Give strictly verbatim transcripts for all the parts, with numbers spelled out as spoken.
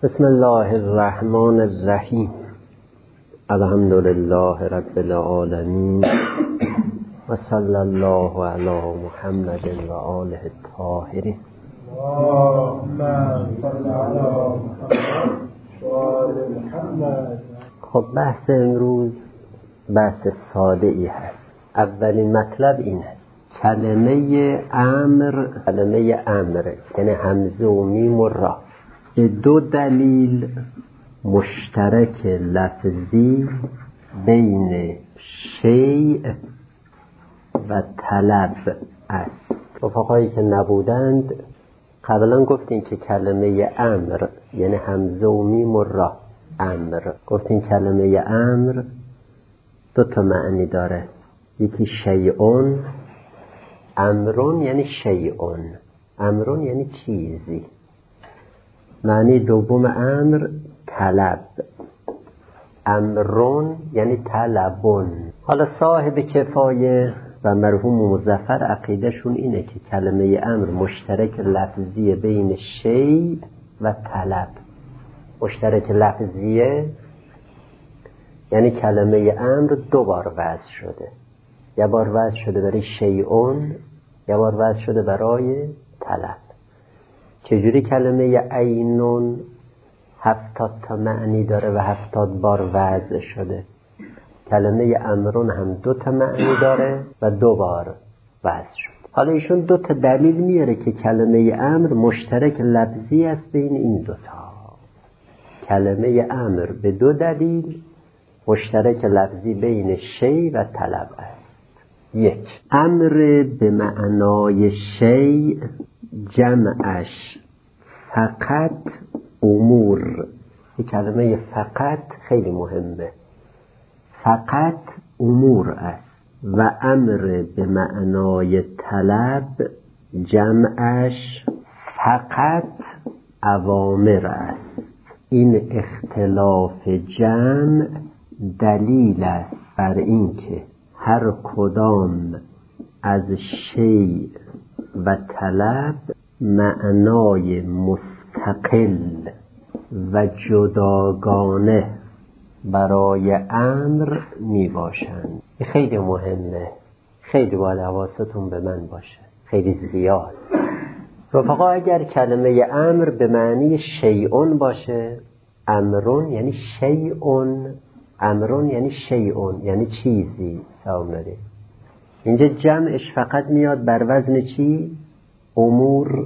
بسم الله الرحمن الرحیم. الحمد لله رب العالمین و صلی الله علی محمد و آله الطاهرین. اللهم صل علی محمد و آل محمد. خب بحث امروز بحث ساده ای هست. اولین مطلب اینه: کلمه امر کلمه امر یعنی همزه و میم و را دو دلیل مشترک لفظی بین شیء و طلب است. رفقایی که نبودند قبلا گفتیم که کلمه امر یعنی همزه و میم و را امر، گفتیم کلمه امر دو تا معنی داره. یکی شیئون، امرون یعنی شیئون، امرون یعنی چیزی. معنی دوم امر طلب، امرون یعنی طلبون. حالا صاحب کفایه و مرحوم مظفر عقیدهشون اینه که کلمه امر مشترک لفظی بین شیء و طلب. مشترک لفظیه یعنی کلمه امر دو بار وضع شده، یه بار وضع شده برای شیئون، یه بار وضع شده برای طلب. چجوری کلمه عینون هفتاد تا معنی داره و هفتاد بار وضع شده، کلمه امرون هم دو تا معنی داره و دو بار وضع شده. حالا ایشون دو تا دلیل میاره که کلمه امر مشترک لفظی است بین این دو تا. کلمه امر به دو دلیل مشترک لفظی بین شیء و طلب است. یک، امر به معنای شیء جمعش فقط امور. این کلمه فقط خیلی مهمه، فقط امور است. و امر به معنای طلب جمعش فقط اوامر است. این اختلاف جمع دلیل است بر اینکه هر کدام از شیء و طلب معنای مستقل و جداگانه برای امر می باشند. خیلی مهمه، خیلی باید حواستون به من باشه، خیلی زیاد. رفقا اگر کلمه امر به معنی شیئون باشه، امرون یعنی شیئون، امرون یعنی شیئون یعنی چیزی. سلام علیکم. اینجا جمعش فقط میاد بر وزن چی؟ امور.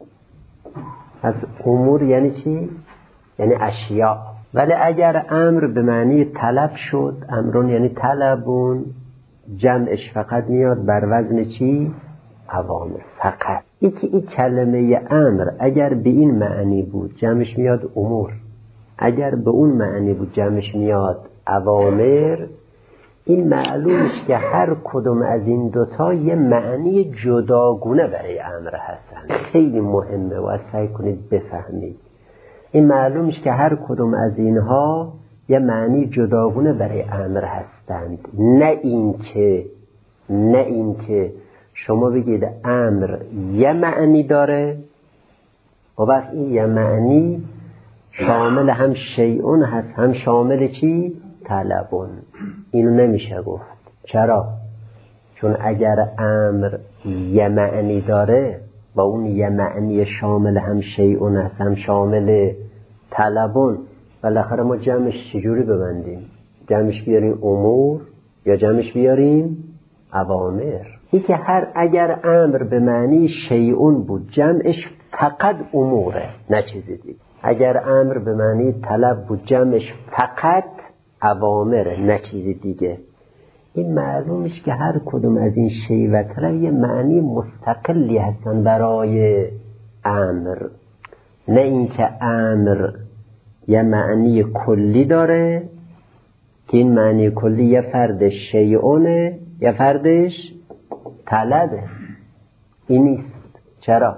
از امور یعنی چی؟ یعنی اشیاء. ولی اگر امر به معنی طلب شد، امرون یعنی طلبون، جمعش فقط میاد بر وزن چی؟ اوامر. فقط یکی این کلمه امر اگر به این معنی بود جمعش میاد امور، اگر به اون معنی بود جمعش میاد اوامر. این معلومش که هر کدوم از این دوتا یه معنی جداگونه برای امر هستن. خیلی مهمه و سعی کنید بفهمید. این معلومش که هر کدوم از اینها یه معنی جداگونه برای امر هستند. نه این که نه این که شما بگید امر یه معنی داره و وقت این یه معنی شامل هم شیئون هست هم شامل چی؟ طلبون. اینو نمیشه گفت. چرا؟ چون اگر امر یه معنی داره با اون یه معنی شامل هم شیئون هست هم شامل طلبون، بالاخره ما جمعش چجوری ببندیم؟ جمعش بیاریم امور یا جمعش بیاریم اوامر؟ این که هر اگر امر به معنی شیئون بود جمعش فقط اموره، نه چیزی دیگه. اگر امر به معنی طلب بود جمعش فقط اوامره، نه چیزی دیگه. این معلومش که هر کدوم از این شیء و طلب یه معنی مستقلی هستن برای امر، نه اینکه امر یه معنی کلی داره که این معنی کلی یه فرد شیئونه یه فردش طلبه. این نیست. چرا؟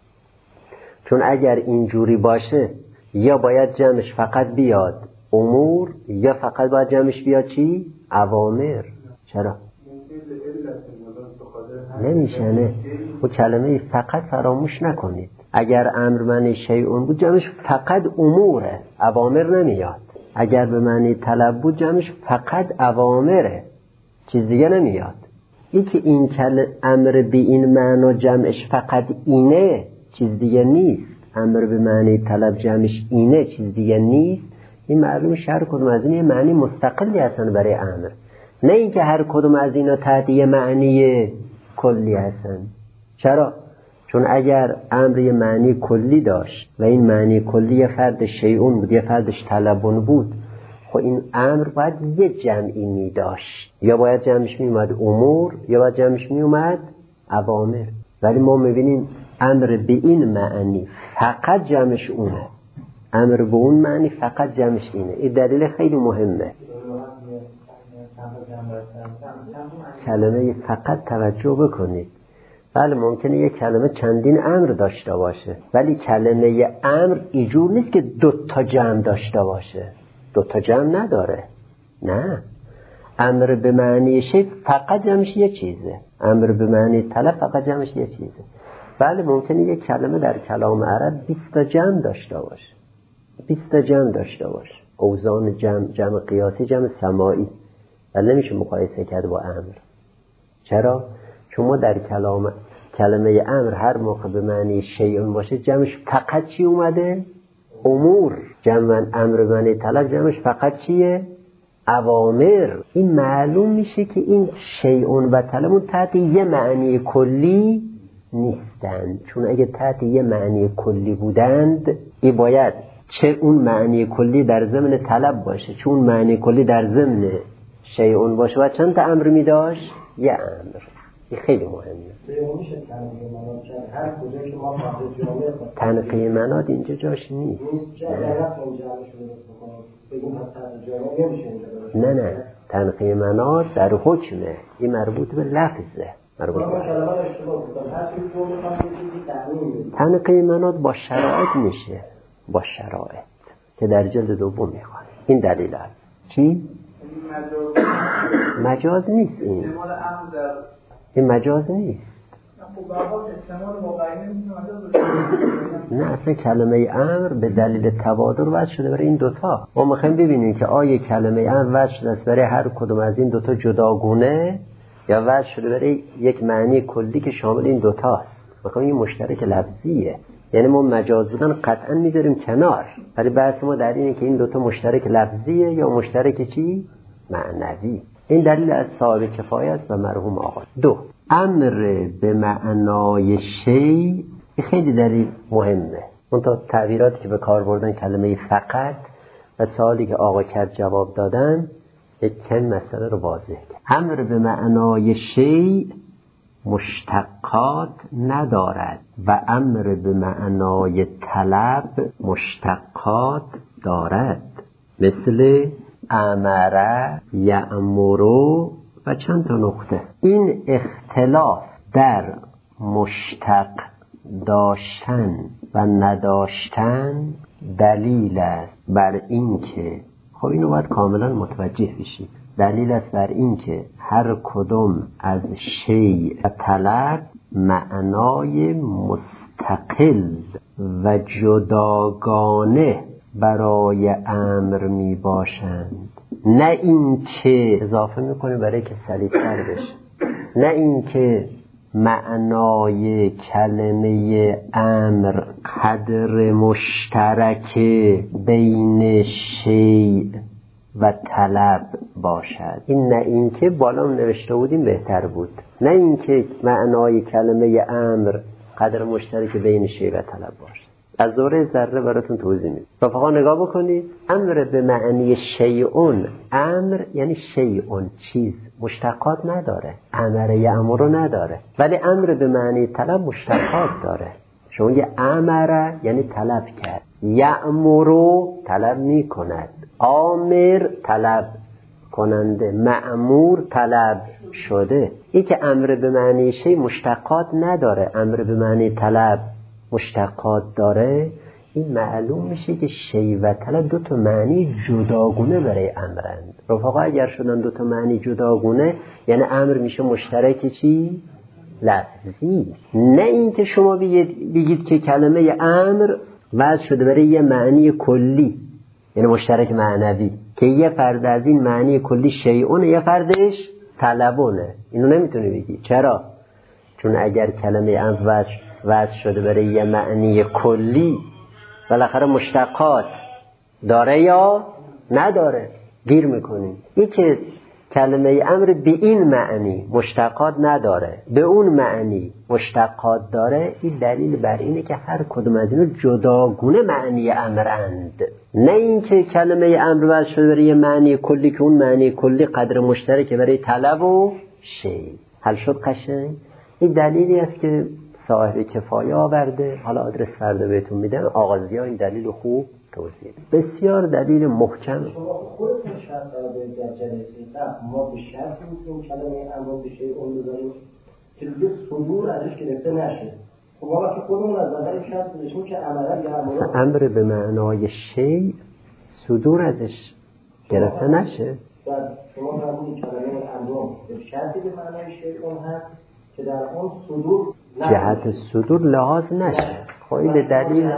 چون اگر اینجوری باشه یا باید جمعش فقط بیاد امور یا فقط باید جمعش بیاد چی؟ اوامر. چرا؟ نمیشه. نه و کلمه فقط فراموش نکنید. اگر امر معنی شیئون بود جمعش فقط اموره، اوامر نمیاد. اگر به معنی طلب بود جمعش فقط اوامره، چیز دیگه نمیاد. این که این کل امر به این معنا جمعش فقط اینه، چیز دیگه نیست. امر به معنی طلب جمعش اینه، چیز دیگه نیست. این معلوم هر کدوم از این یه معنی مستقلی هستن برای امر، نه اینکه هر کدوم از اینا تحت یه معنی کلی هستن. چرا؟ چون اگر امر یه معنی کلی داشت و این معنی کلی یه فرد شیئون بود، یه فردش طلبون بود، خب این امر باید یه جمعی می داشت، یا باید جمعش می اومد امور، یا باید جمعش می اومد اوامر. ولی ما میبینیم امر به این معنی فقط جمعش اونه، امر به اون معنی فقط جمعش اینه. این دلیل خیلی مهمه. کلمه فقط توجه بکنید. بله ممکنه یک کلمه چندین امر داشته باشه، ولی کلمه امر اینجور نیست که دو تا جمع داشته باشه. دو تا جمع نداره، نه. امر به معنی شی فقط جمعش یه چیزه، امر به معنی طلب فقط جمعش یه چیزه. بله ممکنه یک کلمه در کلام عرب بیست تا جمع داشته باشه، بیست تا جمع داشته باشه، اوزان جمع، جمع قیاسی، جمع سماعی، ولی نمیشه مقایسه کرد با امر. چرا؟ چون ما در کلام کلمه امر هر موقع به معنی شیئون باشه جمعش فقط چی اومده؟ امور. جمع امر معنی طلب جمعش فقط چیه؟ اوامر. این معلوم میشه که این شیئون و طلبون تحت یه معنی کلی نیستند. چون اگه تحت یه معنی کلی بودند، این باید چه اون معنی کلی در ضمن طلب باشه، چون اون معنی کلی در ضمن شیئون باشه و چند تا امر می داشت؟ یه امر. این خیلی مهمه. تنقیه مناد اینجا جاش نیست. نه نه تنقیه مناد در حکمه، این مربوط به لفظه، مربوط به تنقیه مناد با شرایط میشه، با شرایط که در جلد دوم میخواد. این دلیل هست. چی؟ مجاز نیست. این این مجاز نیست. نه اصلا کلمه امر به دلیل تبادر وضع شده برای این دوتا. ما میخوایم ببینیم که آیا کلمه امر وضع شده است برای هر کدوم از این دوتا جداگونه، یا وضع شده برای یک معنی کلی که شامل این دوتاست. میخوایم این مشترک لفظیه، یعنی ما مجاز بودن قطعا میذاریم کنار، ولی بحث ما در اینه که این دوتا مشترک لفظیه یا مشترک چی؟ معنوی. این دلیل از صاحب کفایه است و مرحوم آقا. دو، امر به معنای شی خیلی دلیل مهمه. اون تا تعبیراتی که به کار بردن کلمه فقط و سوالی که آقا کرد جواب دادن یک کم مسئله رو واضح کرد. امر به معنای شی مشتقات ندارد و امر به معنای طلب مشتقات دارد، مثل امره، یأمرو و چند تا نقطه. این اختلاف در مشتق داشتن و نداشتن دلیل است بر این که، خب اینو باید کاملا متوجه بشید، دلیل است بر این که هر کدوم از شیء و طلب معنای مستقل و جداگانه برای امر می باشند، نه این که اضافه میکنه برای که سلیس‌تر بشه، نه این که معنای کلمه امر قدر مشترک بین شیء و طلب باشد. این نه این که بالا نوشته بودیم بهتر بود، نه این که معنای کلمه امر قدر مشترک بین شیء و طلب باشد. از دوره ذره براتون توضیح میدم. رفقا نگاه بکنید. امر به معنی شیئون، امر یعنی شیئون، چیز، مشتقات نداره. امر یأمر نداره، ولی امر به معنی طلب مشتقات داره. شما یه امر یعنی طلب کرد، یأمر طلب میکند، آمر طلب کننده، مأمور طلب شده. این که امر به معنی شی مشتقات نداره، امر به معنی طلب مشتقات داره، این معلوم میشه که شی و طلب دو تا معنی جداگونه برای امرند. رفقا اگر شدن دو تا معنی جداگونه، یعنی امر میشه مشترک چی؟ لفظی، نه اینکه شما بگید, بگید که کلمه امر وضع شده برای یه معنی کلی، یعنی مشترک معنوی، که یه فرد از این معنی کلی شیئونه، یه فردش طلبونه. اینو نمیتونی بگی. چرا؟ چون اگر کلمه امر وضع, وضع شده برای یه معنی کلی، بالاخره مشتقات داره یا نداره، گیر میکنیم. این که کلمه امر به این معنی مشتقات نداره، به اون معنی مشتقات داره، این دلیل بر اینه که هر کدوم از اینو جداگونه معنی امرند، نه اینکه کلمه امر وضع شده برای یه معنی کلی که اون معنی کلی قدر مشترکه برای طلب و شی. حل شد قشنگ؟ این دلیلی است که صاحب کفایه آورده. حالا آدرس فردا بهتون میدم، آغازی ها این دلیل خوب توضیح. بسیار دلیل محکم. شما خودتون شرط دارید در جلسه قبل ما به شرط می‌کنیم کلمه امر بشه اون بذاریم که دیگه صدور ازش گرفته نشه. خب ما وقتی خودمون از نظر شرط بزنیم که عملا یا امر امر به معنای شی صدور ازش گرفته نشه. بعد شما فرمودید کلمه امر به شرطی به معنای شی اون هست که در اون صدور جهت صدور لحاظ نشه. خواهی به دلیل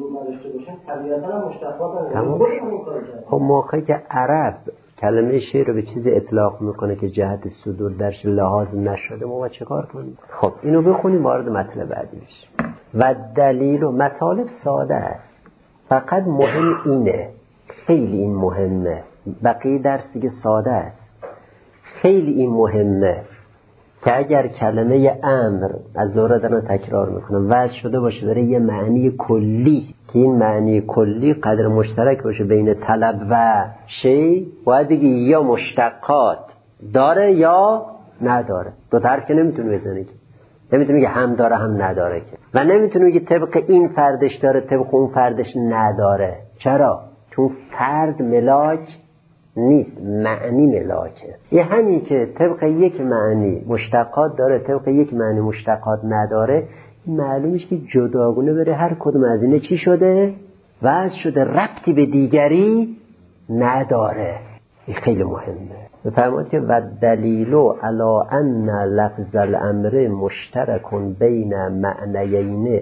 خب موقعی که عرب کلمه شی رو به چیزی اطلاق میکنه که جهت صدور درش لحاظ نشده، ما چه کار کنیم؟ خب اینو بخونیم وارد مطلب بعدی بشیم. و دلیل و مطالب ساده است، فقط مهم اینه، خیلی این مهمه، بقیه درس دیگه ساده است. خیلی این مهمه که اگر کلمه امر، از دوره دارن تکرار میکنم، وضع شده باشه برای یه معنی کلی که این معنی کلی قدر مشترک باشه بین طلب و شی، باید بگی یا مشتقات داره یا نداره. دو طرف که نمیتونه بزنه که، نمیتونه بگه هم داره هم نداره که، و نمیتونه بگه طبق این فردش داره طبق اون فردش نداره. چرا؟ چون فرد ملاک نیست، معنی ملاکه. یه همین که طبق یک معنی مشتقات داره طبق یک معنی مشتقات نداره، این معلومش که جداگونه بره هر کدوم از اینه چی شده؟ وضع شده، ربطی به دیگری نداره. این خیلی مهمه. بفرمایید که و دلیلو علا ان لفظ الامر مشترکون بین معنیین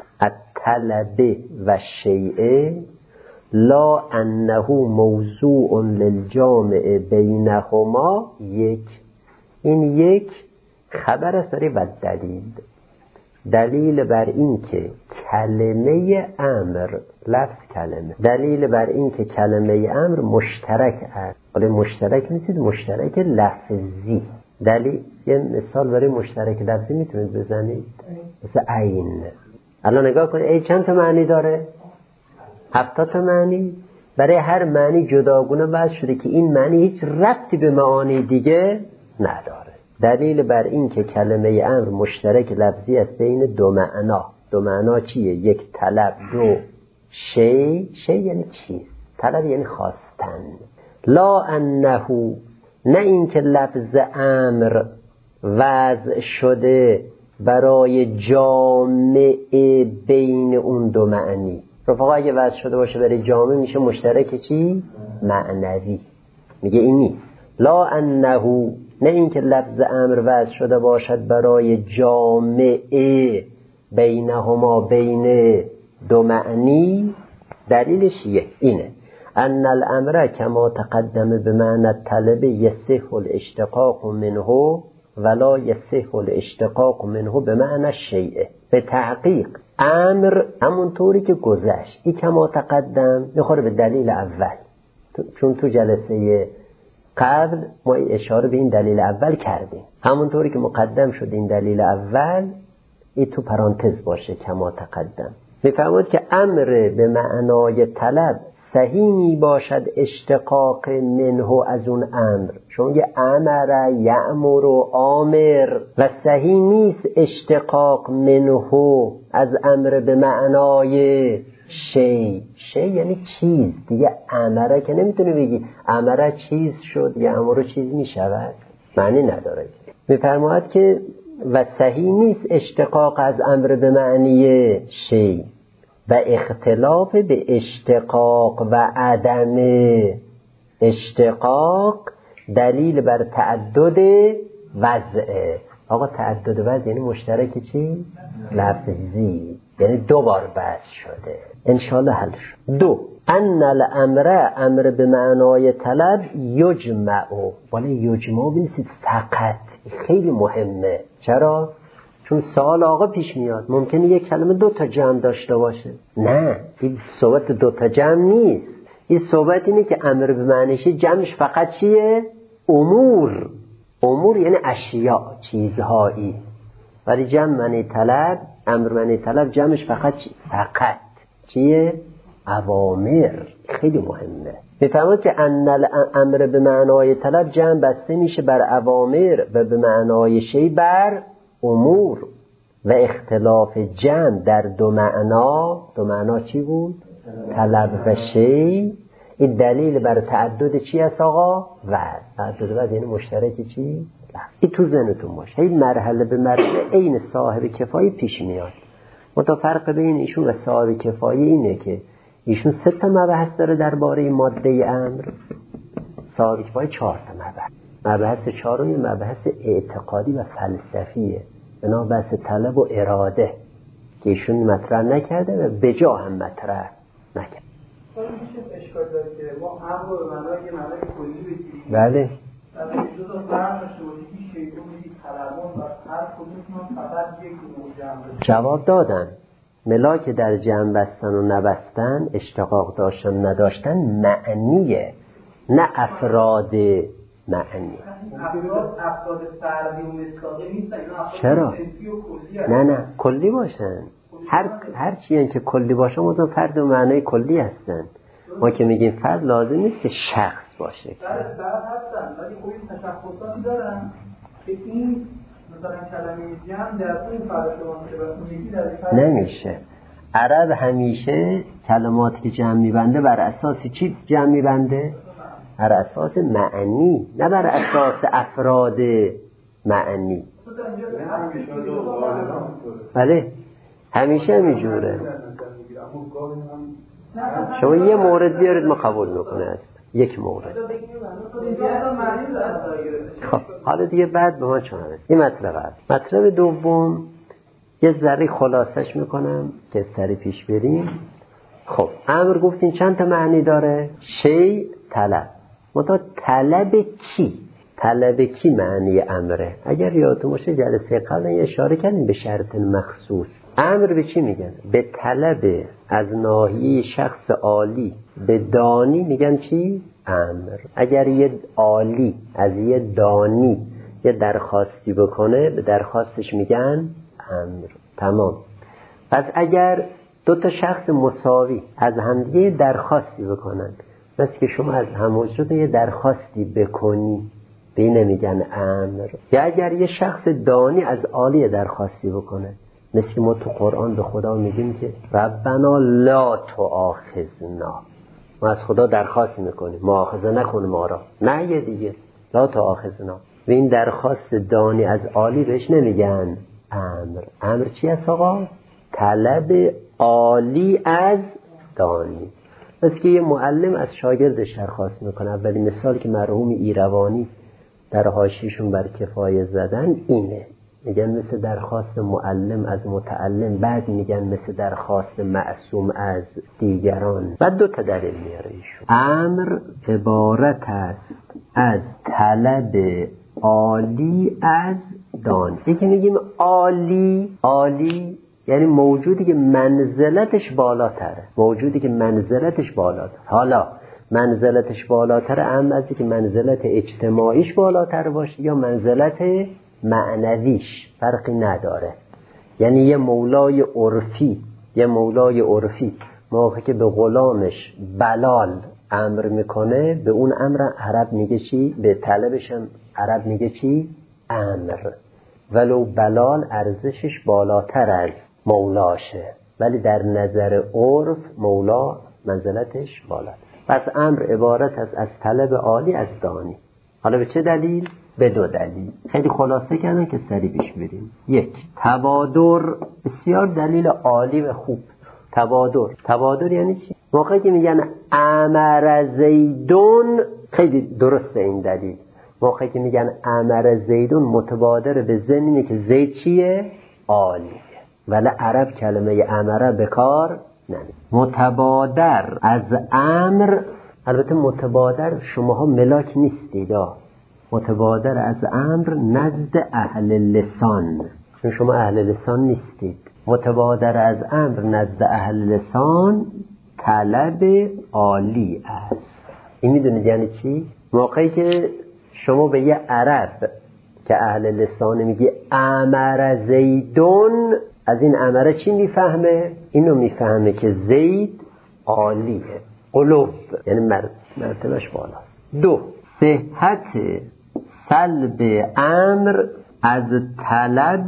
الطلب و شیء لا انه موضوع للجامع بینهما. یک، این یک خبر است برای و دلیل، دلیل بر این که کلمه امر، لفظ کلمه، دلیل بر این که کلمه امر مشترک است. ولی مشترک نیست، مشترک لفظی. دلیل، یه مثال برای مشترک لفظی میتونید بزنید؟ مثل عین. الان نگاه کنید، ای چند تا معنی داره؟ هفتاد تا معنی. برای هر معنی جداگونه وضع شده که این معنی هیچ ربطی به معانی دیگه نداره. دلیل بر این که کلمه امر مشترک لفظی است بین دو معنا. دو معنا چیه؟ یک طلب، دو شی. شی یعنی چی؟ طلب یعنی خواستن. لا انه، نه این که لفظ امر وضع شده برای جامع بین اون دو معنی. رفقا اگه وضع شده باشه برای جامع میشه مشترک چی؟ معنوی. میگه این نیست. لا انه، نه این که لفظ امر وضع شده باشد برای جامع بینهما، بین دو معنی. دلیلش یه اینه، ان الامر کما تقدم بمعنى الطلب یصح الاشتقاق منه ولا یصح الاشتقاق منه بمعنى الشیء. به تحقیق امر همونطوری که گذشت، این کما تقدم میخوره به دلیل اول، چون تو جلسه قبل ما اشاره به این دلیل اول کردیم. همونطوری که مقدم شد این دلیل اول، این تو پرانتز باشه کما تقدم. میفهمید که امر به معنای طلب صحیح می باشد اشتقاق منه از اون امر، چون یه امر یأمر و آمر، و صحیح نیست اشتقاق منه از امر به معنای شی. شی یعنی چیز دیگه. امره که نمیتونی بگی امره چیز شد یا امر چیز میشود، معنی نداره. میفرماید که و صحیح نیست اشتقاق از امر به معنی شی، و اختلاف به اشتقاق و عدم اشتقاق دلیل بر تعدد وضع. آقا تعدد وجه یعنی مشترک چی؟ لفظی، یعنی دو بار بحث شده. انشالله حل شد. دو، ان الامر، امر به معنای طلب، یجمع، ولی یجمع بنویسید فقط، خیلی مهمه. چرا؟ چون سوال آقا پیش میاد ممکنه یک کلمه دو تا جمع داشته باشه. نه، این صحبت دو تا جمع نیست. این صحبت اینه که امر به معنیش جمعش فقط چیه؟ امور. امور یعنی اشیاء، چیزهایی. ولی جمع معنی طلب، امر معنی طلب جمعش فقط چی؟ فقط چیه؟ اوامر. خیلی مهمه. میفهمید که ان الامر به معنای طلب جمع بسته میشه بر اوامر و به معنای شی بر امور. و اختلاف جمع در دو معنا، دو معنا چی بود؟ طلب و شی. این دلیل بر تعدد چی است آقا؟ و تعدد و یعنی مشترک چی؟ این تو ذهنتون باشه. این مرحله به مرحله عین صاحب کفایه پیش میاد. متا فرق بین ایشون و صاحب کفایه اینه که ایشون سه تا مبحث داره درباره ماده امر، صاحب کفایه چهار تا مبحث. مبحث چهارمی مبحث اعتقادی و فلسفیه، بنا بحث طلب و اراده که ایشون مطرح نکرده و بجا هم مطرح نکرده. حالا میشه اشکال داره که ما امر رو به معنای یه معنای کلی بگیریم. بله. و دو تا فرق داشته باشیم که شیطون میگه طلبون و هر کدومشون فقط یک نوع جمع. جواب دادن. ملاک در جمع بستن و نبستن، اشتقاق داشتن نداشتن معنیه، نه افراد معنی. افراد افراد فردی و مستقل نیستن. چرا؟ نه نه کلی باشن. هر هر چیزی که کلی باشه مثلا فرد و معنای کلی هستن. ما که میگیم فرد لازم نیست که شخص باشه. فرد فرد هستن ولی خب این تشخصاتی دارن که این مثلا کلمه جمع در این فرد شما که یکی در فرد نمیشه. عرب همیشه کلماتی که جمع میبنده بر اساس چی جمع میبنده؟ بر اساس معنی، نه بر اساس افراد معنی. بله همیشه همینجوره. شما یه مورد بیارید ما قبول میکنه است. یک مورد. خب حالا دیگه بعد به ما چونه این مطلب هست. مطلب دوم یه ذره خلاصش میکنم که سری پیش بریم. خب امر گفتین چند تا معنی داره؟ شی، طلب. متا طلب کی؟ طلب کی معنی امره؟ اگر یادتون باشه جلسه قبل یه اشاره کردیم به شرط مخصوص. امر به چی میگن؟ به طلب از ناحیه شخص عالی به دانی میگن چی؟ امر. اگر یه عالی از یه دانی یه درخواستی بکنه به درخواستش میگن امر. تمام. پس اگر دو تا شخص مساوی از همدیگه درخواستی بکنن، مثل که شما از هموجود یه درخواستی بکنی به این میگن امر. یا اگر یه شخص دانی از عالی درخواستی بکنه، مثل که ما تو قرآن به خدا میگیم که ربنا لا تؤاخذنا، ما از خدا درخواست میکنیم مؤاخذه نکن ما را، نه یه دیگه لا تؤاخذنا. و این درخواست دانی از عالی بهش نمیگن امر. امر چی است آقا؟ طلب عالی از دانی. مثل که یه معلم از شاگردش درخواست میکنه. اولین مثال که مرحوم ایروانی در حاشیه‌شون بر کفایه زدن اینه، میگن مثل درخواست معلم از متعلم، بعد میگن مثل درخواست معصوم از دیگران. بعد دو تا دلیل میاره ایشون. امر عبارت است از طلب عالی از دان. یکی میگیم عالی، عالی یعنی موجودی که منزلتش بالاتره، موجودی که منزلتش بالاتره. حالا منزلتش بالاتره هم از که منزلت اجتماعیش بالاتر باشه یا منزلت معنویش، فرقی نداره. یعنی یه مولای عرفی، یه مولای عرفی موقعی که به غلامش بلال امر میکنه، به اون امر عرب میگه چی؟ به طلبش هم عرب میگه چی؟ امر. ولو بلال ارزشش بالاتر از مولاشه، ولی در نظر عرف مولا منزلتش بالاتر. پس امر عبارت است از طلب عالی از دانی. حالا به چه دلیل؟ به دو دلیل. خیلی خلاصه کردن که سری پیش بریم. یک، تبادر. بسیار دلیل عالی و خوب. تبادر. تبادر یعنی چی؟ موقعی که میگن امر زیدون، خیلی درسته این دلیل. موقعی که میگن امر زیدون متبادر به ذهن اینه که زید چیه؟ عالیه. ولی عرب کلمه امره به کار نمیبره. متبادر از امر، البته متبادر شماها ملاک نیستید، متبادر از امر نزد اهل لسان، چون شما اهل لسان نیستید. متبادر از امر نزد اهل لسان طلب عالی است. این میدونید یعنی چی؟ موقعی که شما به یه عرب که اهل لسان میگی امر زیدون، از این امره چی میفهمه؟ اینو میفهمه که زید عالیه، قلوب، یعنی مرتبهش بالاست. دو، صحت سلب امر از طلب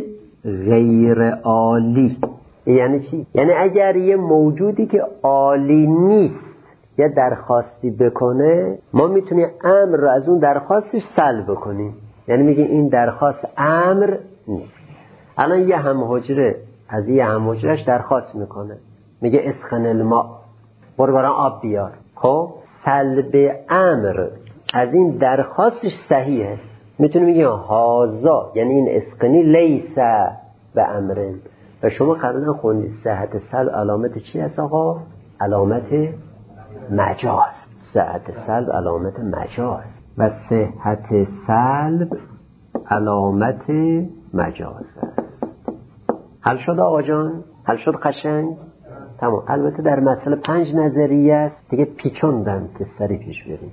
غیر عالی. یعنی چی؟ یعنی اگر یه موجودی که عالی نیست یه درخواستی بکنه، ما میتونیم امر رو از اون درخواستش سلب کنیم. یعنی میگیم این درخواست امر نیست. الان یه همحجره از یه همحجرش درخواست میکنه، میگه اسخن الماء، برو برام آب بیار. خب سلب امر از این درخواستش صحیحه، میتونیم بگیم هازا، یعنی این اسخنی لیسه به امرن. و شما قبلا خوندید صحت سلب علامت چی هست آقا؟ علامت مجاز. صحت سلب علامت مجاز و صحت سلب علامت مجاز است. حل شد آقا جان؟ حل شد قشنگ؟ تمام. البته در مسئله پنج نظریه است دیگه، پیچوندم که سری پیش بریم.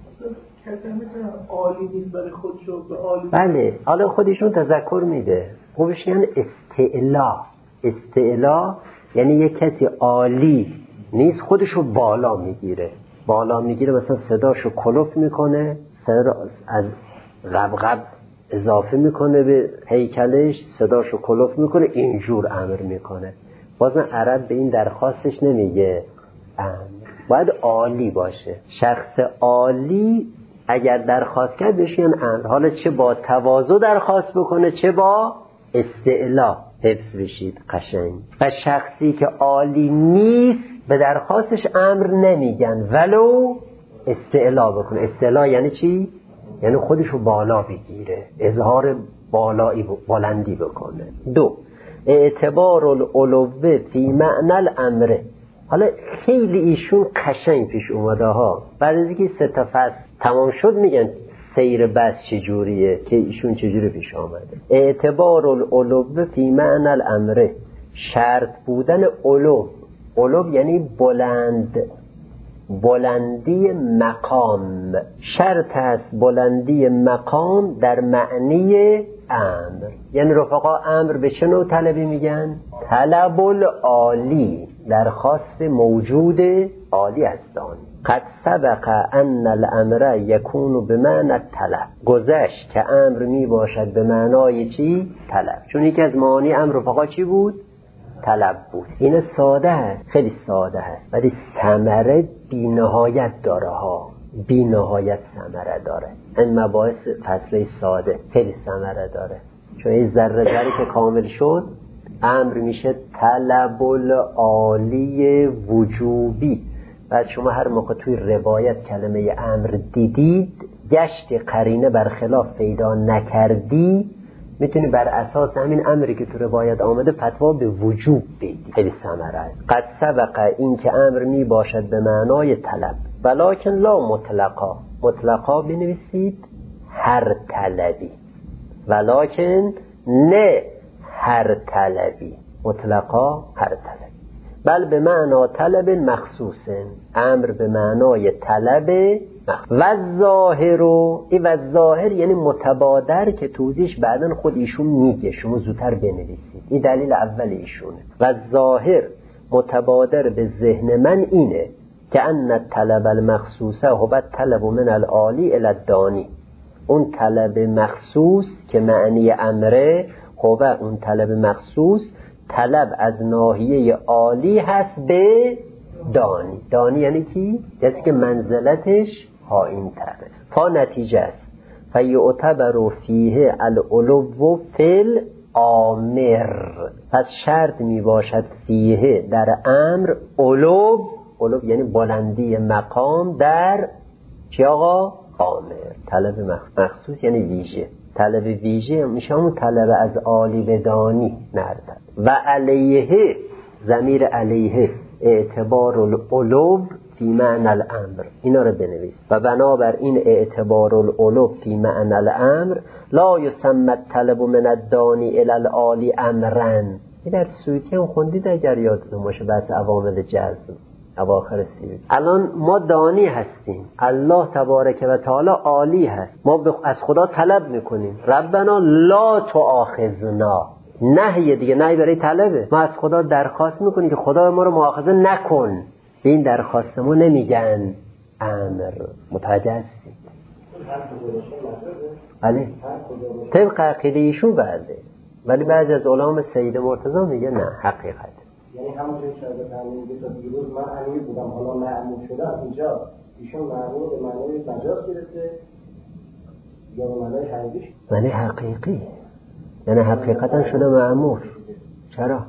عالی نیست برای خودشو به عالی. بله، حالا خودشون تذکر میده. خوبش یعنی استعلا. استعلا یعنی یک کسی عالی نیست خودشو بالا میگیره. بالا میگیره مثلا صداشو کلوف میکنه، صدا از غبغب اضافه میکنه به هیکلش، صداشو کلوف میکنه، اینجور امر میکنه. بازم عرب به این درخواستش نمیگه امر، باید عالی باشه. شخص عالی اگر درخواست کرد بهش میگن امر. حالا چه با تواضع درخواست بکنه چه با استعلا، حفظ بشید قشنگ. و شخصی که عالی نیست به درخواستش امر نمیگن ولو استعلا بکنه. استعلا یعنی چی؟ یعنی خودشو بالا بگیره، اظهار بالایی بلندی بکنه. دو، اعتبار العلوه فی معنی الامر. حالا خیلی ایشون قشنگ پیش اومده ها. بعد از اینکه سه تا فصل تمام شد میگن سیر بس چجوریه که ایشون چجوری پیش آمده. اعتبار العلوه فی معنی الامر، شرط بودن علو. علو یعنی بلند، بلندی مقام. شرط است بلندی مقام در معنی امر. یعنی رفقا امر به چه نوع طلبی میگن؟ طلب العالی، درخواست موجود عالی هستند. قد سبق ان الامر یکون بمعنی الطلب. گذشت که امر می باشد به معنای چی؟ طلب. چون یکی از معانی امر رفقا چی بود؟ طلب بود. این ساده است، خیلی ساده است، ولی ثمره بی نهایت داره ها، بی نهایت ثمره داره. این مباحث فصله ساده خیلی ثمره داره. چون این ذره ذره که کامل شد امر میشه طلب العالی وجوبی. بعد شما هر موقع توی روایت کلمه امر دیدید، گشت قرینه برخلاف پیدا نکردی، میتونی بر اساس همین امری که تو روایت آمده فتوا به وجوب بدی. خیلی ثمره است. قد سبق این که امر می باشد به معنای طلب، ولکن لا مطلقا. مطلقا بنویسید هر طلبی، ولکن نه هر طلبی. مطلقا هر طلبی، بل به معنی طلب مخصوص. امر به معنای طلب مخصوص. و ظاهر و ای و ظاهر یعنی متبادر که توضیحش بعدن خود ایشون میگه، شما زودتر بنویسید. این دلیل اول ایشونه. و ظاهر متبادر به ذهن من اینه که ان طلب المخصوصه هو طلب من العالی الی الدانی. اون طلب مخصوص که معنی امره، هو اون طلب مخصوص طلب از ناحیه عالی هست به دانی. دانی یعنی کی؟ کسی که منزلتش پایین تره. فا نتیجه است. فیعتبر فیه العلو فی الامر. پس شرط می باشد فیه در امر علو. علو یعنی بلندی مقام در چی آقا؟ آمر. طلب مخصوص یعنی ویژه. طلب ویژه میشه همون طلب از عالی به دانی نردد. و علیه، ضمیر علیه اعتبار العلو فی معنی الامر، اینا رو بنویس. و بنابر این اعتبار العلو فی معنی الامر لا یسمى الطلب من الدانی الی العالی امرن. این در سویتی هم خوندید اگر یادتون باشه، بس عوامل جزم اواخر سویتی. الان ما دانی هستیم، الله تبارک و تعالی عالی هست، ما از خدا طلب میکنیم ربنا لا تؤاخذنا، نهیه دیگه، نهی برای طلبه. ما از خدا درخواست میکنیم که خدا ما رو مؤاخذه نکن. به این درخواست ما نمیگن امر. متوجه هستید؟ بله طبق عقیده ایشون بعده، ولی بعضی از علما سید مرتضی میگه نه حقیقت. یعنی همونجوری که از همین دو تا دیروز من امیر بودم حالا معمول شدم، اینجا ایشون معمول به معنای مجاز گرفته یا به معنای حقیقی؟ معنی حقیقی، یعنی حقیقتا شده معمول. چرا؟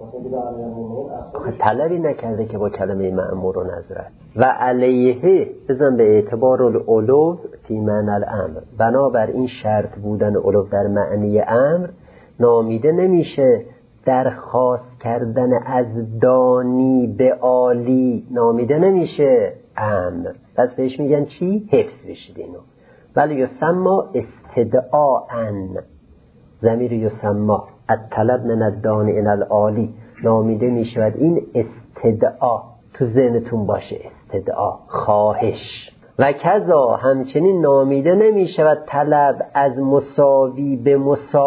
طلبی نکرده که با کلمه مأمور رو نظرت. و علیه بزن به اعتبار العلو فی معنی الامر، بنابر این شرط بودن علو در معنی امر نامیده نمیشه درخواست کردن از دانی به عالی، نامیده نمیشه امر. پس بهش میگن چی؟ حفظ بشید اینو. ولی یسمى استدعاءن، ضمیر یسمى الطلب من الدانی الی العالی نامیده میشود این استدعا. تو ذهنتون باشه استدعا، خواهش. و کذا همچنین نامیده نمیشود طلب از مساوی به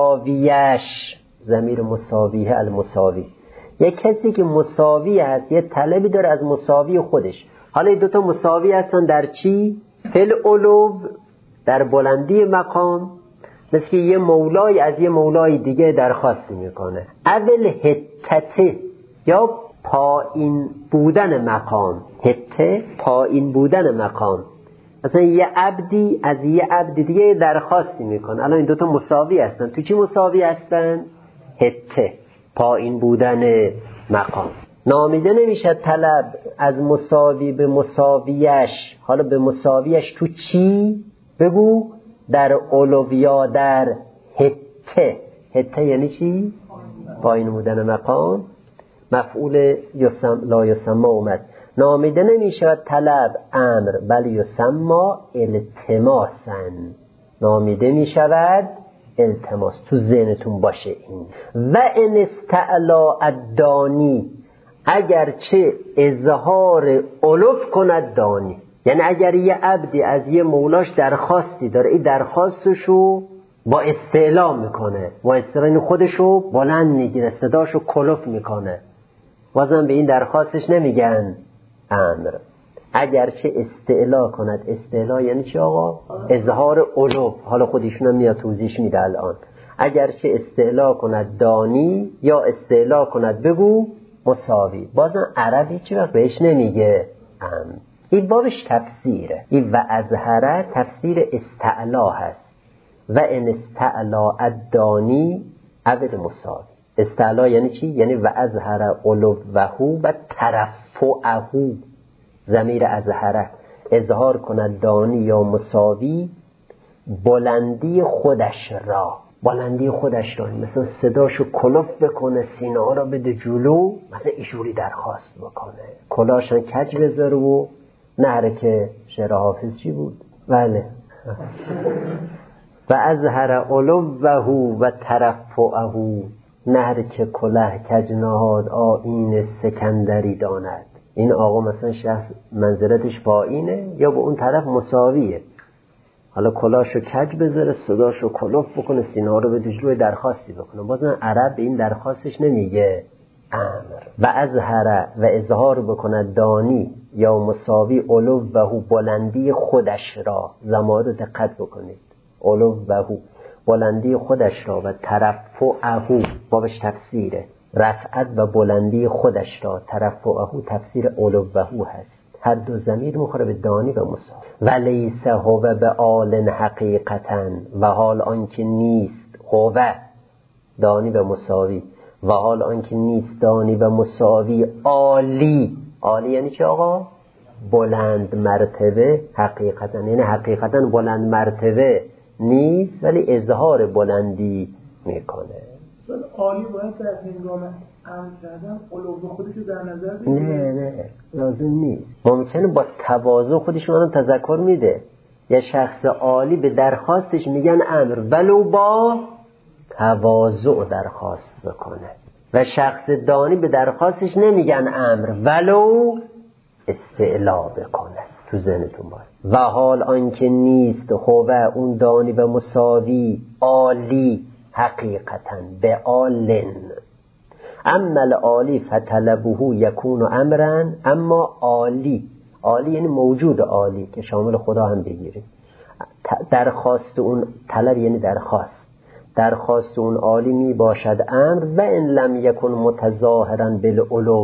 مساویش، ضمیر مساویه المساوی. یک کسی که مساوی هست یه طلبی داره از مساوی خودش. حالا این دوتا مساوی هستن در چی؟ فل علو، در بلندی مقام، مثل که یه مولای از یه مولای دیگه درخواست میکنه. اول حتته یا پایین بودن مقام، حته پایین بودن مقام. مثلا یه عبدی از یه عبد دیگه درخواستی میکنه. الان این دوتا مساوی هستن. تو چی مساوی هستن؟ حته، پایین بودن مقام. نامیده نمیشه طلب از مساوی به مساویش. حالا به مساویش تو چی؟ بگو. در علویا، در حته. حته یعنی چی؟ پایین بودن مقام. مفعول یسم لا یسمى اومد. نامیده نمیشه طلب امر، بل یسمى التماسن، نامیده میشود التماس. تو ذهنتون باشه این. و ان استعلا الدانی، اگرچه اظهار علو کند دانی، یعنی اگر یه عبدی از یه مولاش درخواستی داره، این درخواستشو با استعلا میکنه، با استعلا خودشو بلند میگیره، صداشو کلوف میکنه، بازم به این درخواستش نمیگن امر. اگرچه استعلا کند. استعلا یعنی چی آقا؟ اظهار علو. حالا خودشون هم میاد توضیحش میده الان. اگرچه استعلا کند دانی یا استعلا کند بگو مساوی، بازم عربی چی وقت بهش نمیگه امر. این بابش تفسیره. این و ازهره تفسیر استعلا هست. و ان استعلا الدانی اول مساوی. استعلا یعنی چی؟ یعنی و ازهره علوهو و ترفعهو، ضمیر ازهره اظهار کند دانی یا مساوی بلندی خودش را. بلندی خودش را مثلا صداشو کلوف بکنه، سینه ها را بده جلو، مثلا ایشوری درخواست بکنه، کلاشن کج بذاره و نهره که شعر حافظ چی بود؟ بله و ازهر علوهو و ترفعهو، نهر که کله کج نهاد آیین سکندری داند. این آقا مثلا شخص منزلتش پایینه یا به اون طرف مساویه، حالا کلاشو کج بذاره، صداشو کلوف بکنه، سینه ها رو به جلوی درخواستی بکنه، بازم عرب به این درخواستش نمیگه امر. و ازهر و اظهار بکنه دانی یا مساوی علوهو، بلندی خودش را. زمان رو دقت بکنید. علوهو بلندی خودش را، و ترفعهو بابش تفسیره، رفعت و بلندی خودش را. ترفعهو تفسیر علوهو هست. هر دو ضمیر میخوره به دانی و مساوی. و لیس هو به آل حقیقتا، و حال آنکه نیست هو دانی و مساوی، و حال آنکه نیست دانی و مساوی عالی. عالی یعنی چه آقا؟ بلند مرتبه حقیقتا، یعنی حقیقتا بلند مرتبه نیست ولی اظهار بلندی میکنه. عالی باید در هنگام امر کردن علو خودش رو در نظر بگیره؟ نه نه لازم نیست. ممکنه با تواضع خودش منم تذکر میده. یه شخص عالی به درخواستش میگن امر ولو با تواضع درخواست بکنه، و شخص دانی به درخواستش نمیگن امر ولو استعلا بکنه. تو ذهنتون باید. و حال آنکه نیست خوبه اون دانی و مساوی عالی حقیقتا به آلن، اما العالی فطلبه یکون امرن. اما عالی، عالی یعنی موجود عالی که شامل خدا هم بگیریم. درخواست اون، طلب یعنی درخواست، درخواست اون عالی می باشد امر و ان لم یکن متظاهرا بالعلو،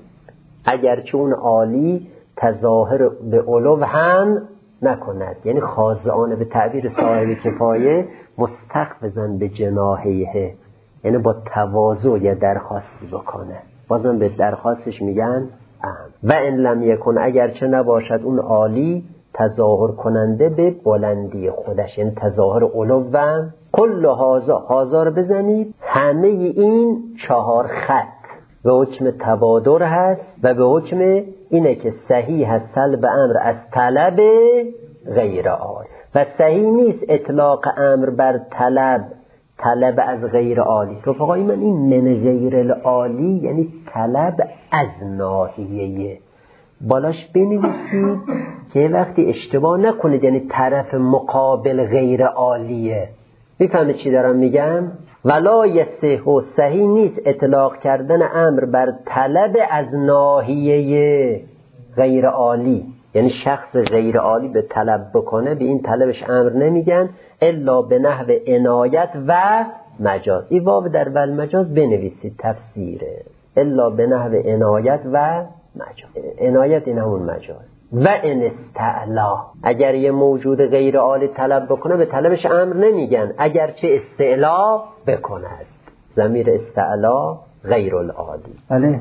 اگرچه اون عالی تظاهر به علو هم نکند، یعنی خاضعانه به تعبیر صاحب کفایه مستقبضاً به جناحیه، یعنی با تواضع یا درخواستی بکنه، بازم به درخواستش میگن امر. و ان لم یکن، اگرچه نباشد اون عالی تظاهر کننده به بلندی خودش، یعنی تظاهر علو. و کل هازا، هازا رو بزنید، همه این چهار خط به حکم توادر هست و به حکم اینه که صحیح هست سلب امر از طلب غیر عالی، و صحیح نیست اطلاق امر بر طلب، طلب از غیر عالی. رفقای من این من غیر العالی یعنی طلب از ناحیه، بالاش بنویسید که وقتی اشتباه نکنید، یعنی طرف مقابل غیر عالیه. میفهمید چی دارم میگم؟ ولا یصح، صحیح نیست اطلاق کردن امر بر طلب از ناحیه غیر عالی، یعنی شخص غیر عالی به طلب بکنه، به این طلبش امر نمیگن الا به نحو عنایت و مجاز. این واو در ول مجاز بنویسید تفسیره، الا به نحو عنایت و مجاز. عنایت این همون مجاز. و ان استعلا، اگر یه موجود غیر عالی طلب بکنه به طلبش امر نمیگن اگرچه استعلا بکند. ضمیر استعلا غیر العالی. بله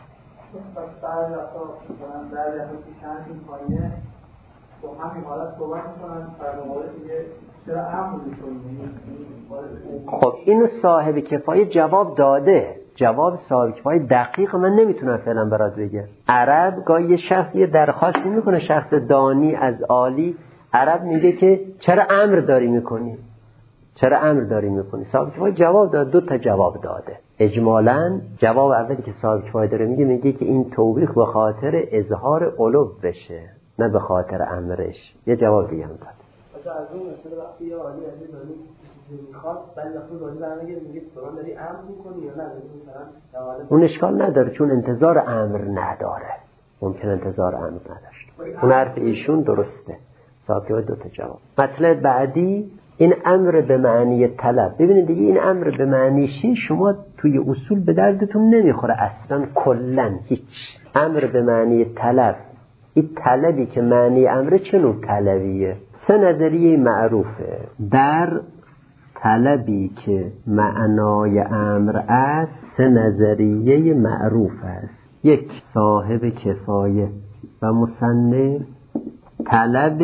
خب اینو صاحب کفایه جواب داده. جواب صاحب کفایه دقیق من نمیتونم فعلا برات بگم. عرب گاهی یه شخص یه درخواستی میکنه، شخص دانی از عالی، عرب میگه که چرا امر داری میکنی، چرا امر داری میکنی. صاحب کفایه جواب داده، دو تا جواب داده. اجمالاً جواب اولی که صاحب کفایه داره میگه میگه که این توبیخ به خاطر اظهار علو بشه، نه به خاطر امرش. یه جواب دیگه هم داد. مثلا از اون مثلا وقتی یه عالی از دانی میخواد بعد وقتی عالی برمیگه میگه تو داری امر میکنی یا نه، مثلا اون اشکال نداره چون انتظار امر نداره، ممکن انتظار امر نداشته. اون حرف ایشون درسته. صاحب کفایه دو تا جواب. مطلب بعدی این امر به معنی طلب. ببینید دیگه این امر به معنی چی شما توی اصول به دردتون نمیخوره اصلا، کلا هیچ. امر به معنی طلب، این طلبی که معنی امر چه نوع طلبیه؟ سه نظریه معروفه در طلبی که معنای امر است. سه نظریه معروف است. یک، صاحب کفایه و مصنف طلب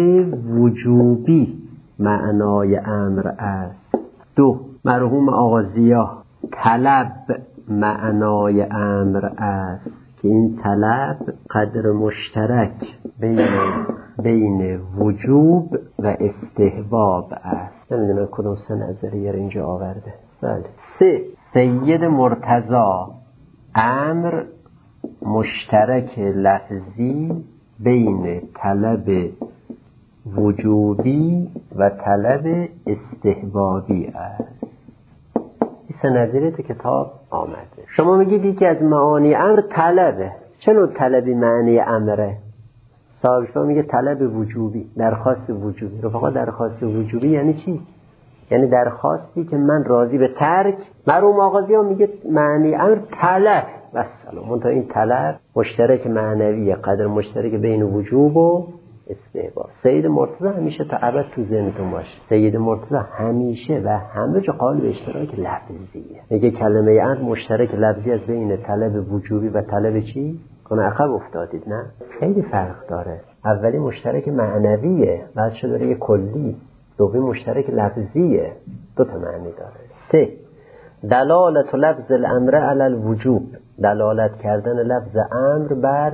وجوبی معنای امر است. دو، مرحوم آقا ضیا طلب معنای امر است که این طلب قدر مشترک بین بین وجوب و استحباب است. نمیدونم کدوم سه نظریه رو اینجا آورده. بله. سه، سید مرتضی امر مشترک لفظی بین طلب وجوبی و طلب استحبابی است. این سه نظریه تو کتاب آمده. شما میگید یکی از معانی امر طلبه. چه نوع طلبی معنی امره؟ صاحب شما میگه طلب وجوبی، درخواست وجوبی. رفقا درخواست وجوبی یعنی چی؟ یعنی درخواستی که من راضی به ترک. مرحوم آغازی ها میگه معنی امر طلب و سلام. منتها این طلب مشترک معنویه، قدر مشترک بین وجوب و استحباب. سید مرتضی همیشه تا ابد تو ذهنتون باشه. سید مرتضی همیشه و همه جا قائل به اشتراک لفظیه. میگه کلمه امر مشترک لفظی از بین طلب وجوبی و طلب چی؟ کنه عقب افتادید. نه، خیلی فرق داره. اولی مشترک معنویه، بعد شده داره یه کلی. دومی مشترک لفظیه، دو تا معنی داره. سه، دلالت لفظ الامر علی الوجوب، دلالت کردن لفظ امر بر.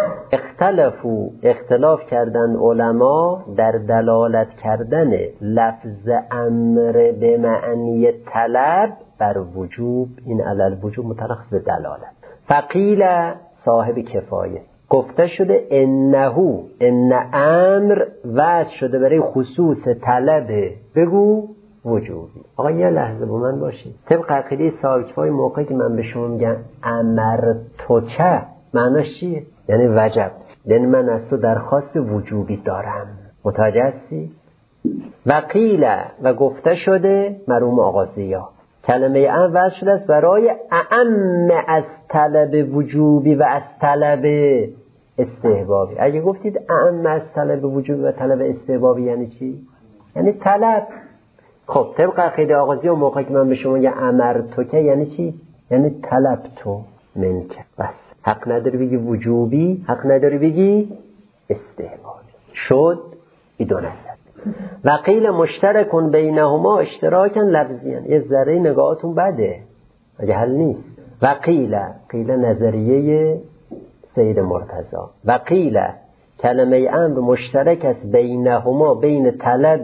اختلافو اختلاف کردن علما در دلالت کردن لفظ امر به معنی طلب بر وجوب. این علی الوجوب متلخص به دلالت. فقیل صاحب کفایه گفته شده انهو، ان امر وضع شده برای خصوص طلبه، بگو وجوبی. آقا یه لحظه با من باشید. طبق عقیده صاحب کفایه موقعی که من به شما میگم امر تو چه، معناش چیه؟ یعنی وجب، یعنی من از تو درخواست وجوبی دارم. متوجه هستی؟ وقیل و گفته شده مرحوم آغازیا کلمه ام وضع شده است برای اعم از طلب وجوبی و از طلب استحبابی. اگه گفتید اعم از طلب وجوبی و طلب استحبابی یعنی چی؟ یعنی طلب. خب طبق عقیده آغازیا موقعی که من به شما یه امر تو که یعنی چی؟ یعنی طلب تو منک. بس حق نداری بگی وجوبی، حق نداری بگی استحبابی. شد ای دو نظر. وقیل مشترکون بینهما اشتراکن لفظیان. یه ذره نگاهتون بده اگه حل نیست. وقیل، قیل نظریه سید مرتضی. وقیل کلمه امر مشترک است بینهما، بین طلب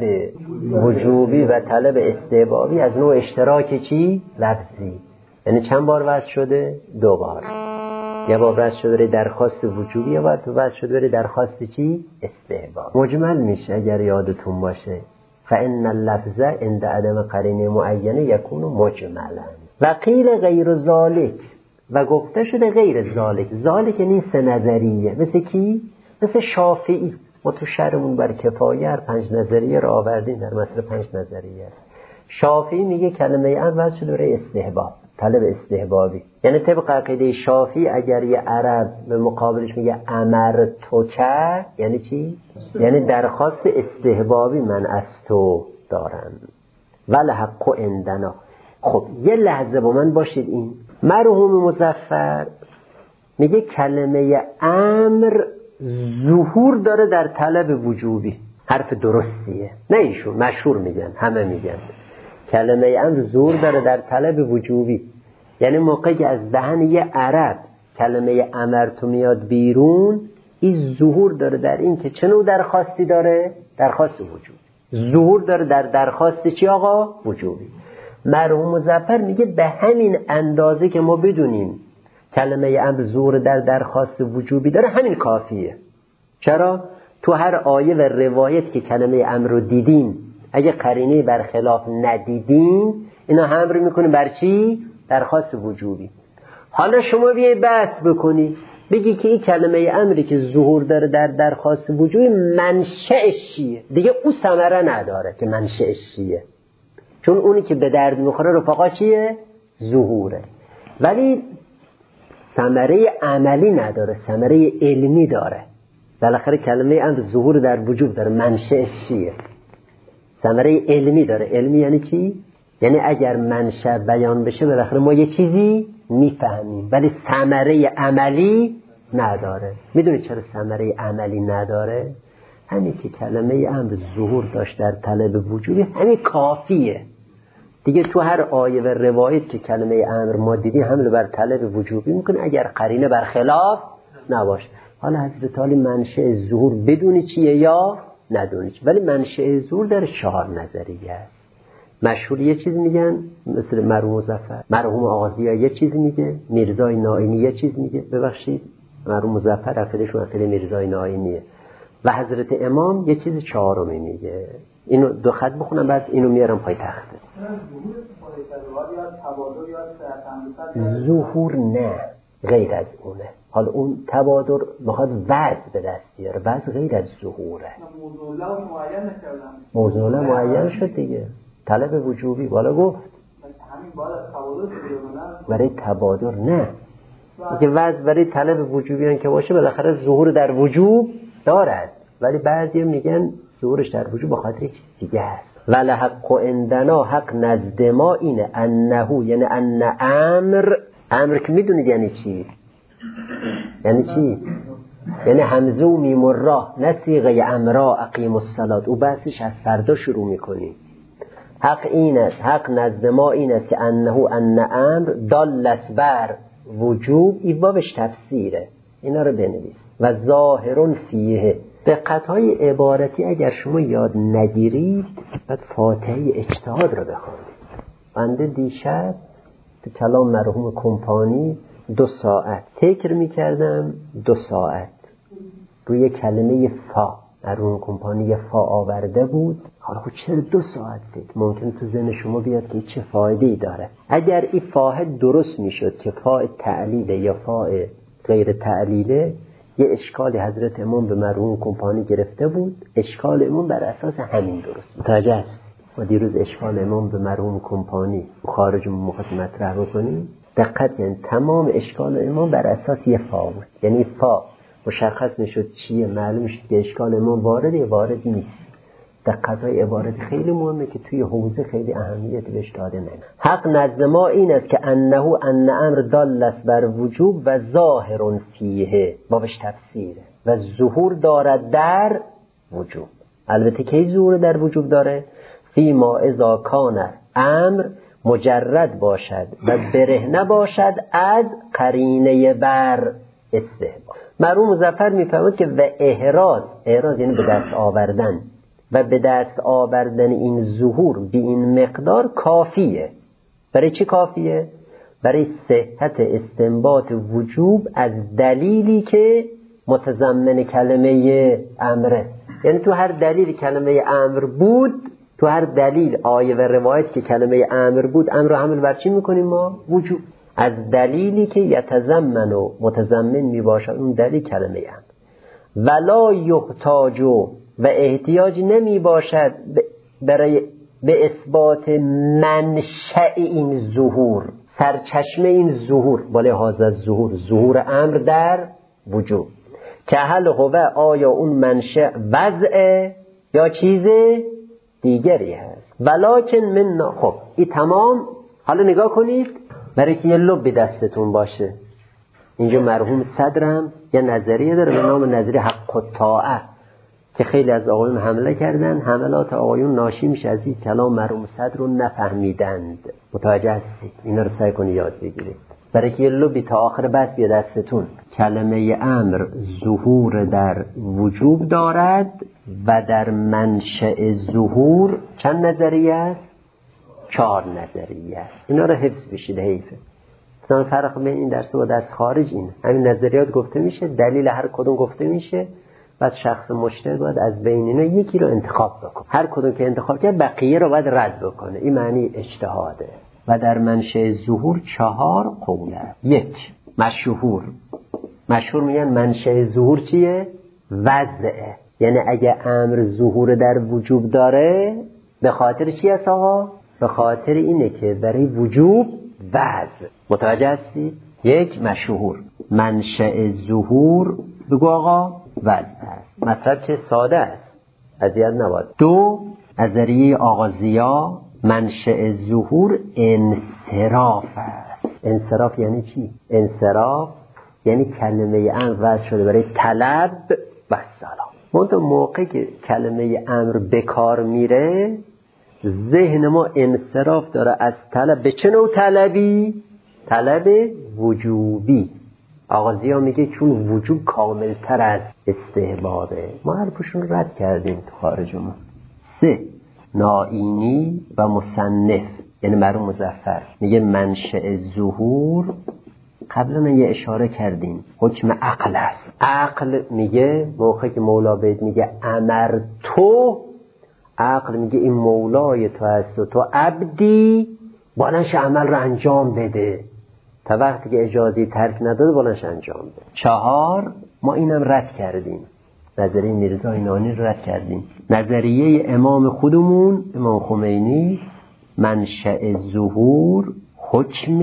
وجوبی و طلب استحبابی از نوع اشتراک چی؟ لفظی. یعنی چند بار وضع شده؟ دو بار. یه بار وضع شده برای درخواست وجوبی، یه بار وضع شده برای درخواست چی؟ استحباب. مجمل میشه اگر یادتون باشه. فإن اللفظ عند عدم قرینه معینه یکون مجملا. و قیل غیر ذالک و گفته شده غیر ذالک. ذالک یعنی سه نظریه. مثل کی؟ مثل شافعی. ما تو شرمون بر کفایه هر پنج نظریه رو آوردیم در مثل پنج نظریه. شافعی میگه کلمه ام وضع شده برای استحباب، طلب استحبابی. یعنی طبق عقیده شافعی اگر یه عرب به مقابلش میگه امر تو که یعنی چی؟ یعنی درخواست استحبابی من از تو دارم. ول حق عندنا. خب یه لحظه با من باشید. این مرحوم مظفر میگه کلمه امر ظهور داره در طلب وجوبی. حرف درستیه. نه ایشون، مشهور میگن، همه میگن کلمه امر ظهور داره در طلب وجوبی. یعنی موقعی که از دهن یه عرب کلمه امر تو میاد بیرون، این ظهور داره در این که چه نوع درخواستی داره؟ درخواست وجوبی. ظهور داره در درخواست چی آقا؟ وجوبی. مرحوم مظفر میگه به همین اندازه که ما بدونیم کلمه امر ظهور در درخواست وجوبی داره همین کافیه. چرا؟ تو هر آیه و روایت که کلمه امر رو دیدیم اگه قرینه برخلاف ندیدیم اینا حمل میکنه بر چی؟ درخواست وجوبی. حالا شما بیای بحث بکنی بگی که این کلمه امری که ظهور داره در درخواست وجوبی منشأش چیه؟ دیگه او ثمره نداره که منشأش چیه، چون اونی که به درد میخوره رفقا چیه؟ ظهوره. ولی ثمره عملی نداره، ثمره علمی داره. بالاخره کلمه امر ظهور در وجوب داره، منشأش چیه؟ ثمره علمی داره. علمی یعنی چی؟ یعنی اگر منشأ بیان بشه بالاخره ما یه چیزی میفهمیم، ولی ثمره عملی نداره. میدونید چرا ثمره عملی نداره؟ همین که کلمه امر ظهور داشت در طلب وجوبی همین کافیه دیگه. تو هر آیه و روایت که کلمه امر ما دیدیم حمل بر طلب وجوبی میکنه اگر قرینه برخلاف نباشه. حالا حضرت علی منشأ ظهور بدونی چیه یا ندونی چیه، ولی منشأ ظهور در چهار نظریه است. مشهور یه چیز میگن مثل مرحوم مظفر، مرحوم آغازی یه چیز میگه، میرزای نائینی یه چیز میگه. ببخشید مرحوم مظفر عقیدهشون عقیده میرزای نائینیه و حضرت امام یه چیز چهارمی میگه. اینو دو خط بخونم بعد اینو میارم پای تخته. ظهور نه، غیر از اونه. حالا اون تبادر میخواد وضع به دست بیاره، وضع غیر از ظهوره. موضوع له معین شد دیگه، طلب وجوبی بالا گفت برای تبادر نه. اگه وضع برای طلب وجوبی هم که باشه بالاخره ظهور در وجوب دارد، ولی بعضی میگن ظهورش در وجوب به خاطر چیز دیگه است. ول حق عندنا، حق نزد ما اینه انه، یعنی ان امر. امر که میدونید یعنی چی؟ یعنی چی؟ یعنی همزه و میم و را، نه صیغه امرا اقیم الصلاة. او بحثش از فردا شروع میکنیم. حق این است، حق نزد ما این است که انه ان امر دالت بر وجوب، این بابش تفسیره، اینا رو بنویس. و ظاهر فیه، دقت‌های عبارتی اگر شما یاد نگیرید بعد فاتحه اجتهاد رو بخونید. بنده دیشب تو کلام مرحوم کمپانی دو ساعت فکر میکردم، دو ساعت روی کلمه فا. مرحوم کمپانی فا آورده بود. حالا خود چرا دو ساعت فکر؟ ممکن تو ذهن شما بیاد که چه فایده‌ای داره. اگر این فا درست میشد که فا تعلیله یا فا غیر تعلیله، یه اشکال حضرت امام به مرحوم کمپانی گرفته بود، اشکال امام بر اساس همین درست متوجه است. ما دیروز اشکال امام به مرحوم کمپانی خارج مخاطب مطرح بکنیم، دقت یعنی تمام اشکال امام بر اساس یه فا بود. یعنی فا مشخص میشد چیه، معلوم شد که اشکال امام وارد یا وارد نیست. دقت‌های عبارت خیلی مهمه که توی حوزه خیلی اهمیت بهش داده نمیشه. حق نزد ما این است که انه ان امر دالت بر وجوب و ظاهر فیه، بابش تفسیره، و ظهور دارد در وجوب. البته کی ظهور در وجوب داره؟ فی ما اذا کان امر مجرد باشد و بره نباشد از قرینه بر استحباب. مرحوم مظفر میفهمد که و احراز، احراز یعنی به دست آوردن، و به دست آوردن این ظهور به این مقدار کافیه. برای چی کافیه؟ برای صحت استنباط وجوب از دلیلی که متضمن کلمه امره. یعنی تو هر دلیل کلمه امر بود، تو هر دلیل آیه و روایت که کلمه امر بود، امر رو حمل بر چی میکنیم ما؟ وجوب. از دلیلی که یتضمن و متضمن میباشد اون دلیل کلمه امر. ولا یحتاج، و احتیاج نمی باشد برای به اثبات منشأ این ظهور، سرچشمه این ظهور، با لحاظ از ظهور، ظهور امر در وجود، که هل هو آیا اون منشأ وضع یا چیز دیگری هست. ولکن من، خب این تمام. حالا نگاه کنید برای که یه لب به دستتون باشه. اینجا مرحوم صدرم یه نظریه داره به نام نظریه حق الطاعه که خیلی از آقایون حمله کردن. حملات آقایون ناشی میشه از این کلام مرحوم صدر رو نفهمیدند. متوجه هستید؟ اینا رو سعی کنید یاد بگیرید برای که یه لبی تا آخر بس بیاد دستتون. کلمه امر ظهور در وجوب دارد و در منشأ ظهور چند نظریه است؟ چهار نظریه است. اینا رو حفظ بشید، حیفه. مثلا فرق بین این درس و درس خارج این همین نظریات گفته میشه، دلیل هر کدوم گفته میشه، بعد شخص مجتهد باید از بین اینا یکی رو انتخاب بکنه. هر کدوم که انتخاب کرد بقیه رو باید رد بکنه. این معنی اجتهاده. و در منشأ ظهور چهار قوله. یک، مشهور. مشهور میگن منشأ ظهور چیه؟ وضعه. یعنی اگه امر ظهور در وجوب داره به خاطر چی است آقا؟ به خاطر اینه که برای وجوب وضع. متوجه هستی؟ یک، مشهور. منشأ ظهور بگو آقا وضع است. مطلب که ساده است، اذیت نباد. دو، از ذریعه آقا ضیا منشأ ظهور انصراف است. انصراف یعنی چی؟ انصراف یعنی کلمه امر وضع شده برای طلب و سلام. منتها موقع که کلمه امر بکار میره ذهن ما انصراف داره از طلب. به چه نوع طلبی؟ طلب وجوبی. آقا ضیا میگه چون وجوب کاملتر از استحبابه. ما حرفشون رد کردیم تو خارجمون. سه، نائینی و مصنف یعنی مرحوم مظفر میگه منشأ ظهور، قبلا یه اشاره کردیم، حکم عقل است. عقل میگه موقعی که مولا بهت میگه امر تو، عقل میگه این مولای تو هست و تو عبدی بلنش عمل رو انجام بده. تا وقتی که اجازه ترک نداده بلنش انجام بده. چهار، ما اینم رد کردیم، نظریه میرزا اینانی رو رد کردیم. نظریه امام خودمون امام خمینی منشأ ظهور حکم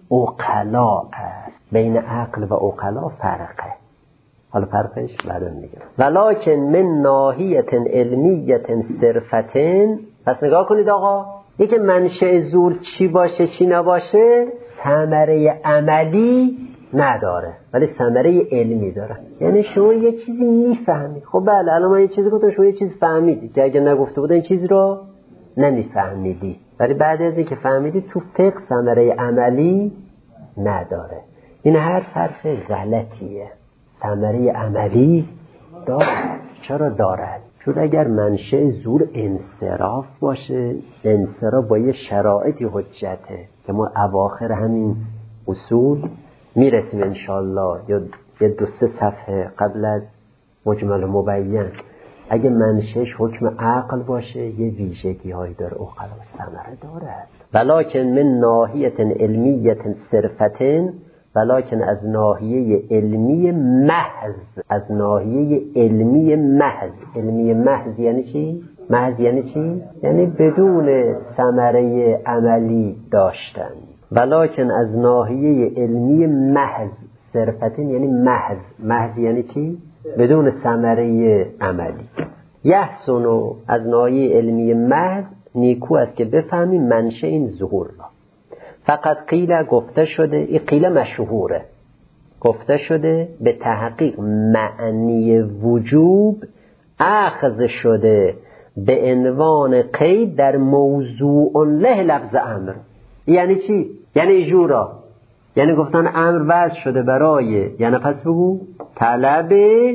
عقلا است. بین عقل و عقلا فرقه. حالا فرقش بعدا میگم. ولکن من ناحیه علمیه صرفتن. پس نگاه کنید آقا، یکی منشأ ظهور چی باشه چی نباشه ثمره عملی نداره ولی ثمره علمی داره. یعنی شما یه چیزی میفهمی. خب بله الان من یه چیزی گفتم شما یه چیز فهمیدی که اگه نگفته بودن این چیز رو نمیفهمیدی، ولی بعد از اینکه فهمیدی تو فقه ثمره عملی نداره. این حرف حرف غلطیه. ثمره عملی دارد. چرا دارد؟ چون اگر منشأ زور انصراف باشه، انصراف با یه شرایطی حجته که ما اواخر همین اصول میرسیم انشالله، یا یه دو سه صفحه قبل از مجمل مبین. اگه منشأش حکم عقل باشه یه ویژگی هایی داره، عقل و ثمره دارد. ولکن من ناحیه علمیه صرفتن، ولکن از ناحیه علمی محض، از ناحیه علمی محض. علمی محض یعنی چی؟ محض یعنی چی؟ یعنی بدون ثمره عملی داشتن. ولکن از ناحیه علمی محض صرفتن یعنی محض. محض یعنی چی؟ بدون ثمره عملی. یحسن، از ناحیه علمی محض نیکو است که بفهمیم منشأ این ظهور را. فقط قیل، گفته شده، این قیل مشهوره، گفته شده به تحقیق معنی وجوب اخذ شده به عنوان قید در موضوع له لفظ امر. یعنی چی؟ یعنی ایجورا، یعنی گفتن امر وضع شده برای، یعنی پس بگو طلب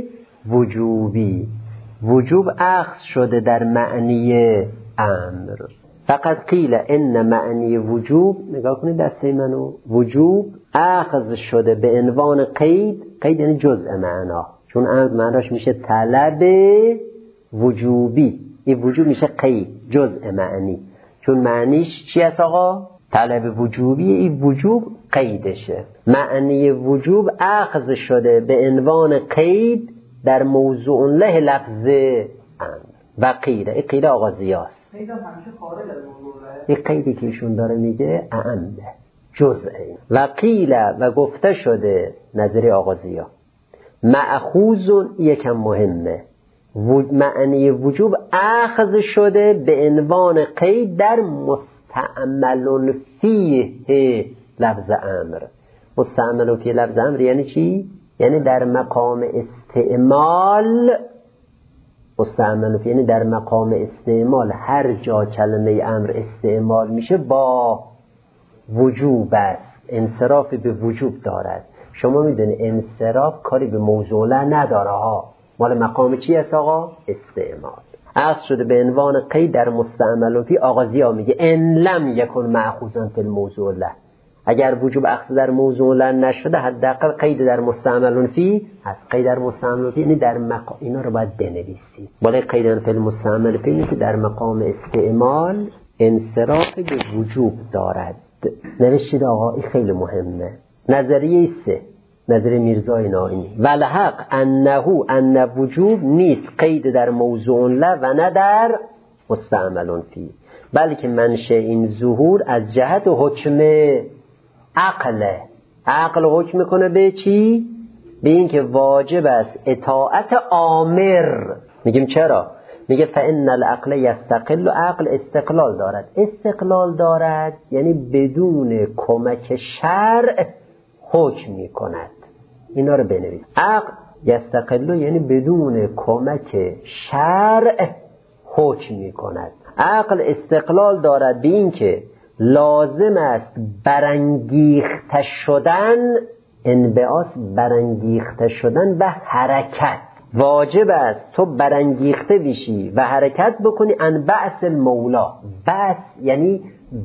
وجوبی، وجوب اخذ شده در معنی امر. فقط قیل ان معنی وجوب، نگاه کنید دسته منو، وجوب اخذ شده به عنوان قید. قید یعنی جزء معنا، چون امر معناش میشه طلب وجوبی، این وجوب میشه قید، جزء معنی، چون معنیش چی است آقا؟ طلب وجوبی، این وجوب قیدشه. معنی وجوب اخذ شده به عنوان قید در موضوع له لفظ امر. و قیل، این قیل آقا زیاست، این قیدی که ایشون داره میگه اعمه، جزءه. و قیل، و گفته شده، نظری آقا زیا، مأخوذ، یکم مهمه، معنی وجوب اخذ شده به عنوان قید در مستعمل فیه لفظ امر. مستعمل فیه لفظ امر یعنی چی؟ یعنی در مقام استعمال. مستعمل فیه یعنی در مقام استعمال، هر جا کلمه امر استعمال میشه با وجوب است، انصراف به وجوب دارد. شما میدونی انصراف کاری به موضوع نداره ها، مال مقام چی است آقا؟ استعمال. اخذ شده به عنوان قید در مستعمل فی. آغازیا میگه ان لم یکن مأخوذا فی الموضوع له، اگر وجوب اخذ در موضوع له نشده حداقل قید در مستعمل فی هست. قید در مستعمل فی یعنی در مقام، اینا رو باید بنویسید. ولی قید فی المستعمل فی یعنی که در مقام استعمال انصراف به وجوب دارد. نوشید آقا، این خیلی مهمه. نظریه سه، نظر میرزای نائینی، والحق انه ان وجوب نیست قید در موضوع له و نه در مستعمل فی، بلکه منشأ این ظهور از جهت حکم عقله. عقل حکم کنه به چی؟ به این که واجب است اطاعت آمر. میگیم چرا؟ میگه فإن العقل یستقل، عقل استقلال دارد. استقلال دارد یعنی بدون کمک شرع حکم میکند. اینا رو بنویس. عقل یستقل یعنی بدون کمک شرع حکم میکند. عقل استقلال دارد به این که لازم است برانگیخته شدن، انبعاث برانگیخته شدن و حرکت. واجب است تو برانگیخته بشی و حرکت بکنی ان بعث المولا. بعث یعنی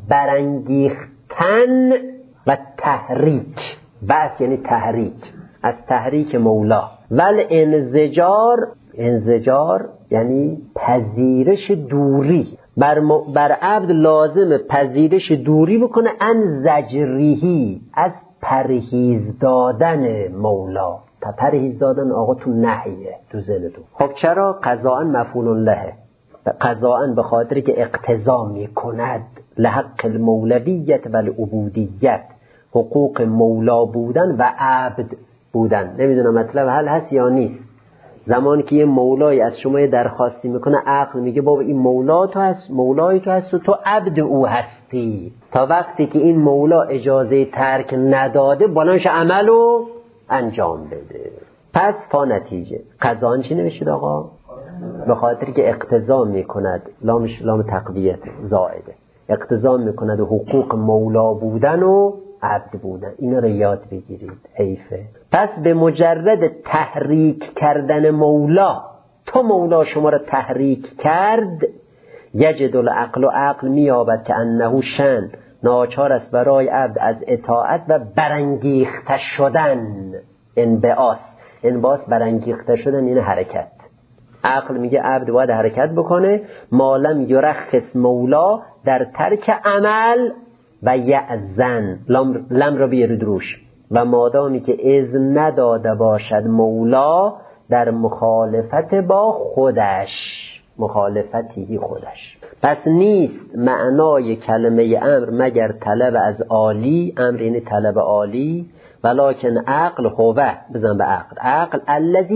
برانگیختن و تحریک. بعث یعنی تحریک، از تحریک مولا. ول انزجار، انزجار یعنی پذیرش دوری. بر, م... بر عبد لازم پذیرش دوری بکنه ان زجریهی، از پرهیز دادن مولا. تا پرهیز دادن آقا تو نهیه، تو ذهنتون. خب چرا؟ قضاء مفعول له، قضاء به خاطر که اقتضا میکند لحق المولویت و العبودیت، حقوق مولا بودن و عبد بودن. نمیدونم مطلب حل هست یا نیست. زمانی که یه مولای از شما یه درخواستی میکنه، عقل میگه بابا این مولا تو هست، مولای تو هست و تو عبد او هستی. تا وقتی که این مولا اجازه ترک نداده بلانش عملو انجام بده. پس پا نتیجه قضا چی نوشید آقا؟ به خاطر که اقتضا میکند، لامش لام تقویت زائده، اقتضا میکند حقوق مولا بودن و عبد بودن. اینا رو یاد بگیرید، حیفه. پس به مجرد تحریک کردن مولا، تو مولا شما رو تحریک کرد، یجد العقل و عقل میابد که انه شن ناچار است برای عبد از اطاعت و برانگیخته شدن. انبعاث، انبعاث برانگیخته شدن، این حرکت. عقل میگه عبد باید حرکت بکنه، مالم یرخص مولا در ترک عمل و یأذن، لم, لم را بیارید روش، و مادامی که اذن نداده باشد مولا در مخالفت با خودش، مخالفتی خودش. پس نیست معنای کلمه امر مگر طلب از عالی، امر یعنی طلب عالی، ولکن عقل هوه، بزن به عقل، عقل الذی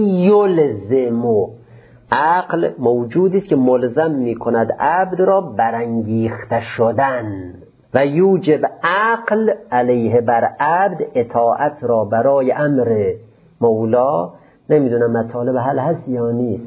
یلزمو، عقل موجودی است که ملزم میکند عبد را برانگیخته شدن، و یوجب عقل علیه بر عبد اطاعت را برای امر مولا. نمیدونم مطالب حل هست یا نیست،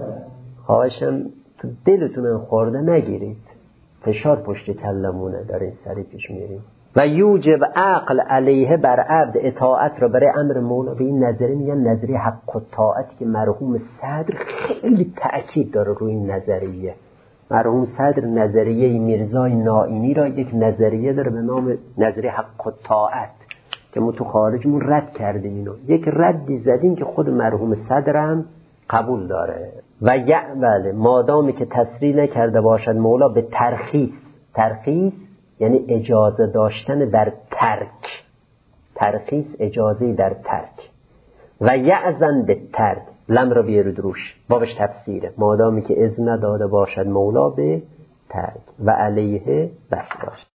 خواهشم تو دلتون خورده نگیرید، فشار پشت کلمونه در این سری پیش میریم. و یوجب عقل علیه بر عبد اطاعت را برای امر مولا. به این نظریه میگن نظریه حق الطاعت که مرحوم صدر خیلی تأکید داره روی این نظریه. مرحوم صدر نظریه میرزای نائینی را یک نظریه داره به نام نظریه حق الطاعت که ما تو خارجمون رد کردیم. اینو یک ردی زدیم که خود مرحوم صدر هم قبول داره. و یعمل، مادامی که تسریع نکرده باشد مولا به ترخیص، ترخیص یعنی اجازه داشتن در ترک، ترخیص اجازه در ترک، و یأذن به ترک، لم را بیارید روش، بابش تفسیره، مادامی که اذن نداده باشد مولا به ترک و علیه بس باش.